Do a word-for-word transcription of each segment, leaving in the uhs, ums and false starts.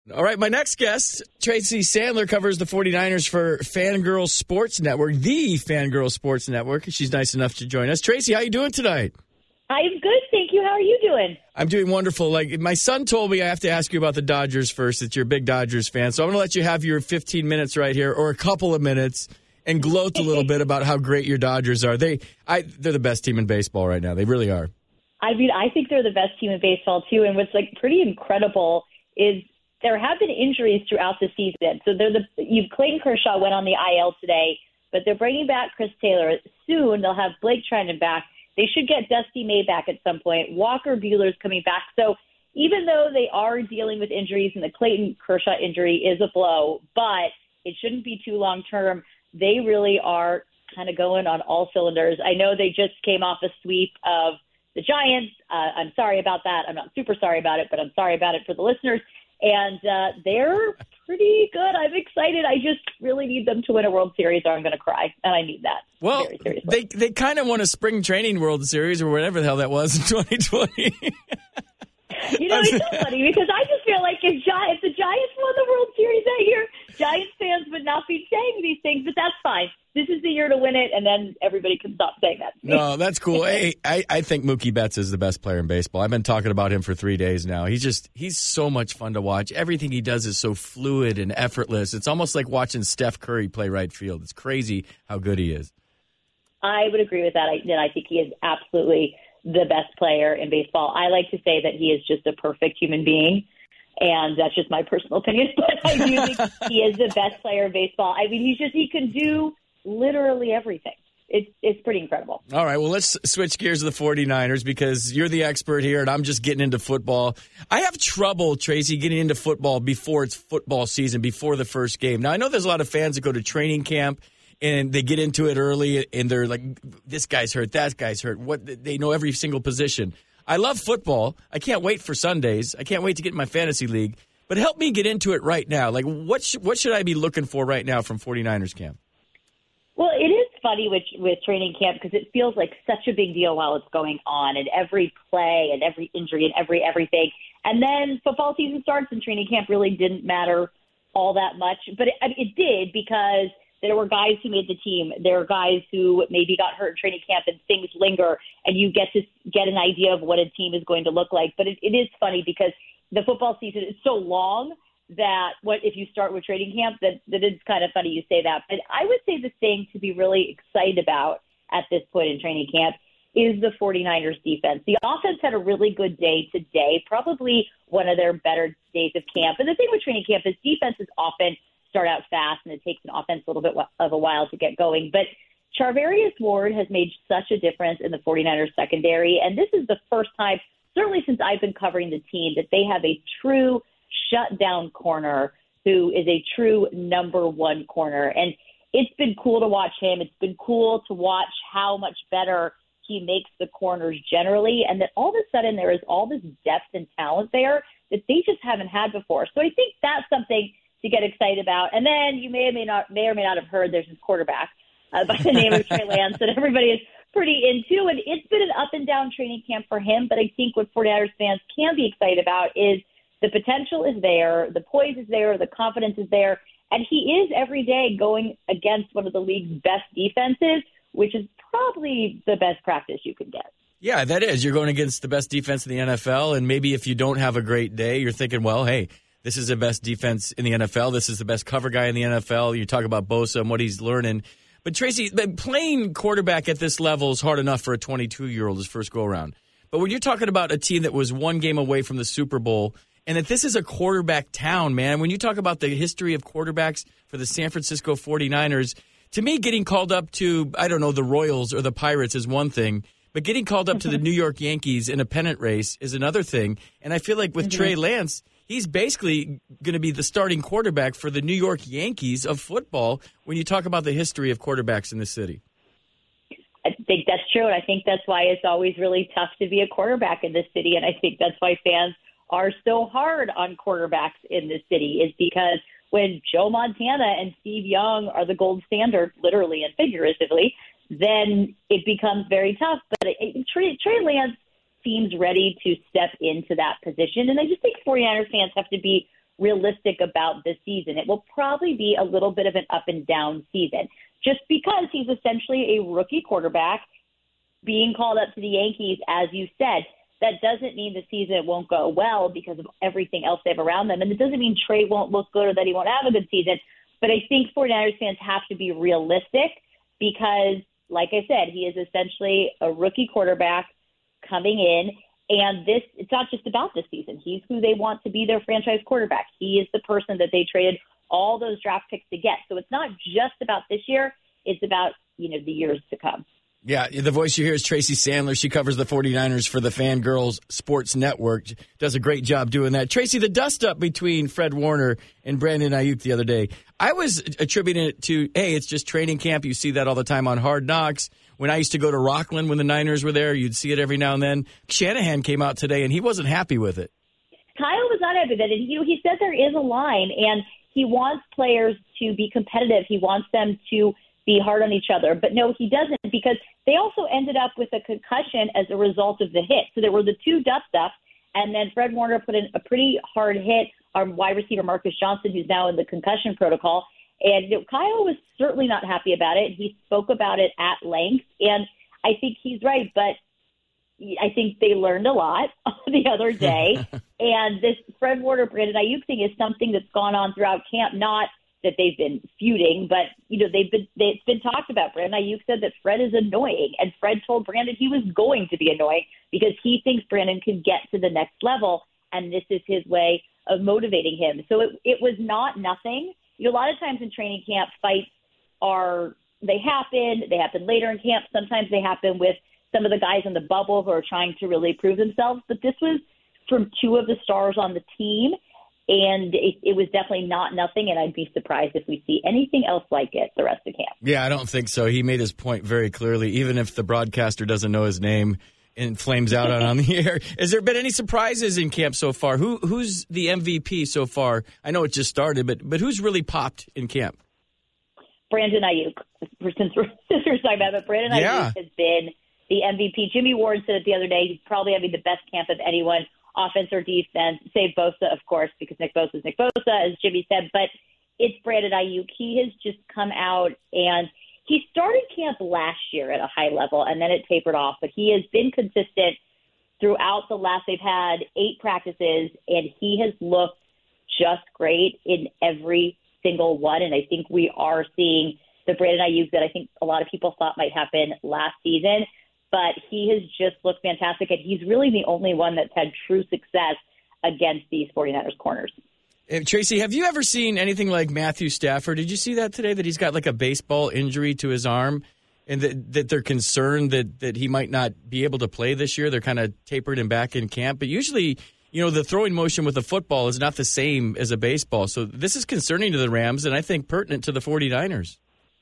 All right, my next guest, Tracy Sandler, covers the 49ers for Fangirl Sports Network, the Fangirl Sports Network. She's nice enough to join us. Tracy, how you doing tonight? I'm good, thank you. How are you doing? I'm doing wonderful. Like, my son told me I have to ask you about the Dodgers first, that you're a big Dodgers fan. So I'm going to let you have your fifteen minutes right here, or a couple of minutes, and gloat a little bit about how great your Dodgers are. They, I, they're the best team in baseball right now. They really are. I mean, I think they're the best team in baseball, too. And what's, like, pretty incredible is there have been injuries throughout the season. So they're the you've Clayton Kershaw went on the I L today, but they're bringing back Chris Taylor. Soon they'll have Blake Treinen back. They should get Dusty May back at some point. Walker Buehler's coming back. So even though they are dealing with injuries and the Clayton Kershaw injury is a blow, but it shouldn't be too long term, they really are kind of going on all cylinders. I know they just came off a sweep of the Giants. Uh, I'm sorry about that. I'm not super sorry about it, but I'm sorry about it for the listeners. And uh, they're pretty good. I'm excited. I just really need them to win a World Series or I'm going to cry. And I need that. Well, they they kind of won a spring training World Series or whatever the hell that was in twenty twenty. You know, it's so funny because I just feel like if, Gi- if the Giants won the World Series that year, Giants fans would not be saying these things, but that's fine. This is the year to win it, and then everybody can stop saying that. No, that's cool. Hey, I, I think Mookie Betts is the best player in baseball. I've been talking about him for three days now. He's just he's so much fun to watch. Everything he does is so fluid and effortless. It's almost like watching Steph Curry play right field. It's crazy how good he is. I would agree with that. I, and I think he is absolutely the best player in baseball. I like to say that he is just a perfect human being. And that's just my personal opinion. But I do think he is the best player in baseball. I mean, he's just, he can do literally everything. It's it's pretty incredible. All right, well, let's switch gears to the 49ers because you're the expert here, and I'm just getting into football. I have trouble, Tracy, getting into football before it's football season, before the first game. Now, I know there's a lot of fans that go to training camp, and they get into it early, and they're like, this guy's hurt, that guy's hurt. What they know every single position. I love football. I can't wait for Sundays. I can't wait to get in my fantasy league. But help me get into it right now. Like, what sh- what should I be looking for right now from 49ers camp? Well, it is funny with with training camp because it feels like such a big deal while it's going on, and every play and every injury and every everything. And then football season starts, and training camp really didn't matter all that much. But it, I mean, it did because there were guys who made the team. There were guys who maybe got hurt in training camp, and things linger, and you get to get an idea of what a team is going to look like. But it, it is funny because the football season is so long that what if you start with training camp, that, that it's kind of funny you say that. But I would say the thing to be really excited about at this point in training camp is the 49ers defense. The offense had a really good day today, probably one of their better days of camp. And the thing with training camp is defenses often start out fast, and it takes an offense a little bit of a while to get going. But Charvarius Ward has made such a difference in the 49ers secondary, and this is the first time, certainly since I've been covering the team, that they have a true shutdown corner who is a true number one corner. And it's been cool to watch him. It's been cool to watch how much better he makes the corners generally, and that all of a sudden there is all this depth and talent there that they just haven't had before. So I think that's something to get excited about. And then you may or may not may or may not have heard there's this quarterback uh, by the name of Trey Lance that everybody is pretty into. And it's been an up and down training camp for him. But I think what 49ers fans can be excited about is the potential is there, the poise is there, the confidence is there. And he is every day going against one of the league's best defenses, which is probably the best practice you could get. Yeah, that is. You're going against the best defense in the N F L. And maybe if you don't have a great day, you're thinking, well, hey, this is the best defense in the N F L. This is the best cover guy in the N F L. You talk about Bosa and what he's learning. But, Tracy, playing quarterback at this level is hard enough for a twenty-two-year-old his first go-around. But when you're talking about a team that was one game away from the Super Bowl, and that this is a quarterback town, man, when you talk about the history of quarterbacks for the San Francisco 49ers, to me, getting called up to, I don't know, the Royals or the Pirates is one thing. But getting called up to the New York Yankees in a pennant race is another thing. And I feel like with mm-hmm. Trey Lance, he's basically going to be the starting quarterback for the New York Yankees of football when you talk about the history of quarterbacks in the city. I think that's true, and I think that's why it's always really tough to be a quarterback in this city, and I think that's why fans are so hard on quarterbacks in this city, is because when Joe Montana and Steve Young are the gold standard, literally and figuratively, then it becomes very tough. But it, it, Trey, Trey Lance seems ready to step into that position, and I just think 49ers fans have to be realistic about this season. It will probably be a little bit of an up and down season just because he's essentially a rookie quarterback being called up to the Yankees, as you said. That doesn't mean the season won't go well because of everything else they have around them. And it doesn't mean Trey won't look good or that he won't have a good season. But I think 49ers fans have to be realistic because, like I said, he is essentially a rookie quarterback coming in. And this, it's not just about this season. He's who they want to be their franchise quarterback. He is the person that they traded all those draft picks to get. So it's not just about this year. It's about, you know, the years to come. Yeah, the voice you hear is Tracy Sandler. She covers the 49ers for the Fangirls Sports Network. Does a great job doing that. Tracy, the dust-up between Fred Warner and Brandon Ayuk the other day, I was attributing it to, hey, it's just training camp. You see that all the time on Hard Knocks. When I used to go to Rockland when the Niners were there, you'd see it every now and then. Shanahan came out today, and he wasn't happy with it. Kyle was not happy with it. And, you know, he said there is a line, and he wants players to be competitive. He wants them to be hard on each other. But, no, he doesn't because they also ended up with a concussion as a result of the hit. So there were the two dust-ups, and then Fred Warner put in a pretty hard hit on wide receiver Marcus Johnson, who's now in the concussion protocol. And you know, Kyle was certainly not happy about it. He spoke about it at length, and I think he's right. But I think they learned a lot the other day. And this Fred Warner, Brandon Ayuk thing is something that's gone on throughout camp, not that they've been feuding, but, you know, they've been, they, it's been talked about. Brandon Ayuk said that Fred is annoying, and Fred told Brandon he was going to be annoying because he thinks Brandon can get to the next level, and this is his way of motivating him. So it, it was not nothing. You know, a lot of times in training camp, fights are, they happen, they happen later in camp. Sometimes they happen with some of the guys in the bubble who are trying to really prove themselves. But this was from two of the stars on the team, and it, it was definitely not nothing, and I'd be surprised if we see anything else like it the rest of camp. Yeah, I don't think so. He made his point very clearly, even if the broadcaster doesn't know his name and flames out on, on the air. Has there been any surprises in camp so far? Who Who's the M V P so far? I know it just started, but but who's really popped in camp? Brandon Ayuk. Since we're, since we're talking about it, Brandon yeah. Ayuk has been the M V P. Jimmy Ward said it the other day. He's probably having the best camp of anyone, offense or defense, save Bosa, of course, because Nick Bosa is Nick Bosa, as Jimmy said. But it's Brandon Ayuk. He has just come out, and he started camp last year at a high level, and then it tapered off. But he has been consistent throughout the last, they've had eight practices, and he has looked just great in every single one. And I think we are seeing the Brandon Ayuk that I think a lot of people thought might happen last season. But he has just looked fantastic, and he's really the only one that's had true success against these 49ers corners. Hey, Tracy, have you ever seen anything like Matthew Stafford? Did you see that today, that he's got like a baseball injury to his arm, and that, that they're concerned that, that he might not be able to play this year? They're kind of tapered him back in camp. But usually, you know, the throwing motion with a football is not the same as a baseball. So this is concerning to the Rams, and I think pertinent to the 49ers.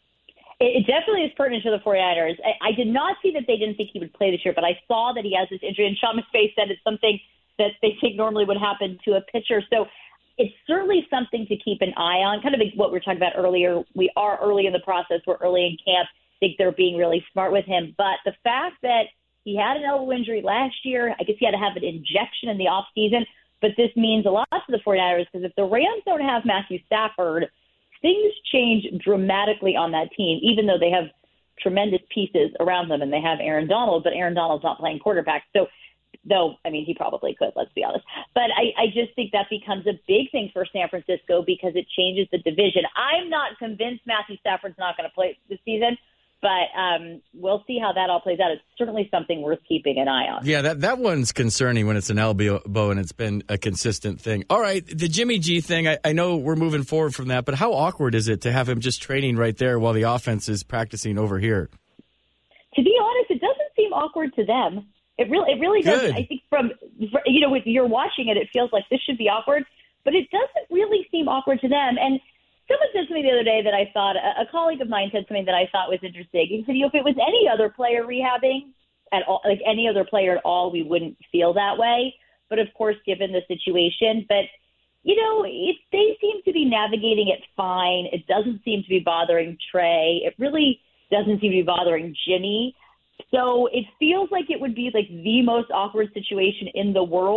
It definitely is pertinent to the 49ers. I, I did not see that they didn't think he would play this year, but I saw that he has this injury, and Sean McVay said it's something that they think normally would happen to a pitcher. So it's certainly something to keep an eye on, kind of like what we were talking about earlier. We are early in the process. We're early in camp. I think they're being really smart with him. But the fact that he had an elbow injury last year, I guess he had to have an injection in the offseason, but this means a lot to the 49ers because if the Rams don't have Matthew Stafford, things change dramatically on that team, even though they have tremendous pieces around them and they have Aaron Donald, but Aaron Donald's not playing quarterback. So, though, I mean, he probably could, let's be honest. But I, I just think that becomes a big thing for San Francisco because it changes the division. I'm not convinced Matthew Stafford's not going to play this season, but um, we'll see how that all plays out. It's certainly something worth keeping an eye on. Yeah, that, that one's concerning when it's an elbow and it's been a consistent thing. All right, the Jimmy G thing, I, I know we're moving forward from that, but how awkward is it to have him just training right there while the offense is practicing over here? To be honest, it doesn't seem awkward to them. It really, it really doesn't. I think from, you know, if you're watching it, it feels like this should be awkward, but it doesn't really seem awkward to them. And someone said to me the other day that I thought, a, a colleague of mine said something that I thought was interesting. He said, you know, if it was any other player rehabbing at all, like any other player at all, we wouldn't feel that way. But of course, given the situation, but you know, it, they seem to be navigating it fine. It doesn't seem to be bothering Trey. It really doesn't seem to be bothering Jimmy. So it feels like it would be like the most awkward situation in the world.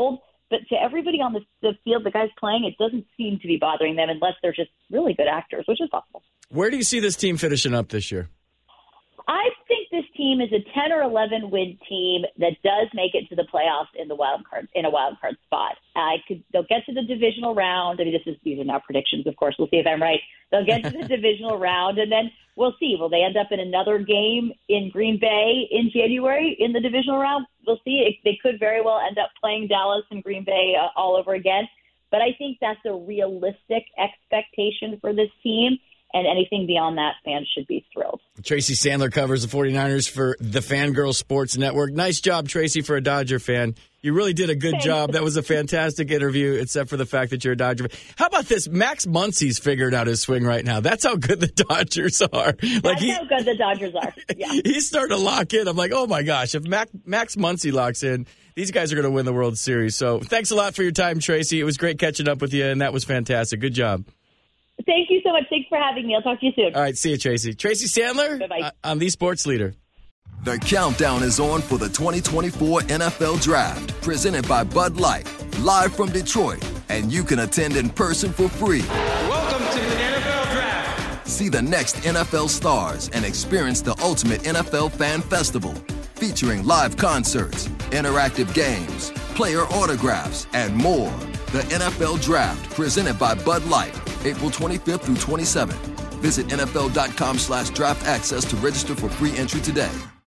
but to everybody on the, the field, the guys playing, it doesn't seem to be bothering them unless they're just really good actors, which is possible. Where do you see this team finishing up this year? I think this team is a ten or eleven win team that does make it to the playoffs in the wild card in a wild card spot. I could they'll get to the divisional round. I mean, this is these are now predictions, of course. We'll see if I'm right. They'll get to the divisional round, and then we'll see. Will they end up in another game in Green Bay in January in the divisional round? We'll see. It, they could very well end up playing Dallas and Green Bay uh, all over again. But I think that's a realistic expectation for this team. And anything beyond that, fans should be thrilled. Tracy Sandler covers the 49ers for the Fangirl Sports Network. Nice job, Tracy, for a Dodger fan. You really did a good Thanks. job. That was a fantastic interview, except for the fact that you're a Dodger fan. How about this? Max Muncy's figured out his swing right now. That's how good the Dodgers are. Like That's he, how good the Dodgers are. Yeah. He's starting to lock in. I'm like, oh, my gosh. If Mac, Max Muncy locks in, these guys are going to win the World Series. So thanks a lot for your time, Tracy. It was great catching up with you, and that was fantastic. Good job. Thank you so much. Thanks for having me. I'll talk to you soon. All right, see you, Tracy. Tracy Sandler, Bye-bye. uh, I'm the Sports Leader. The countdown is on for the twenty twenty-four N F L Draft, presented by Bud Light, live from Detroit, and you can attend in person for free. Welcome to the N F L Draft. See the next N F L stars and experience the ultimate N F L fan festival, featuring live concerts, interactive games, player autographs, and more. The N F L Draft, presented by Bud Light, April twenty-fifth through twenty-seventh. Visit N F L dot com slash draft access to register for free entry today.